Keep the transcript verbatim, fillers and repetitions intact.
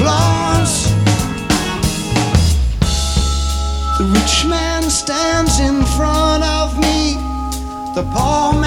applause. The rich man stands in front of me, the poor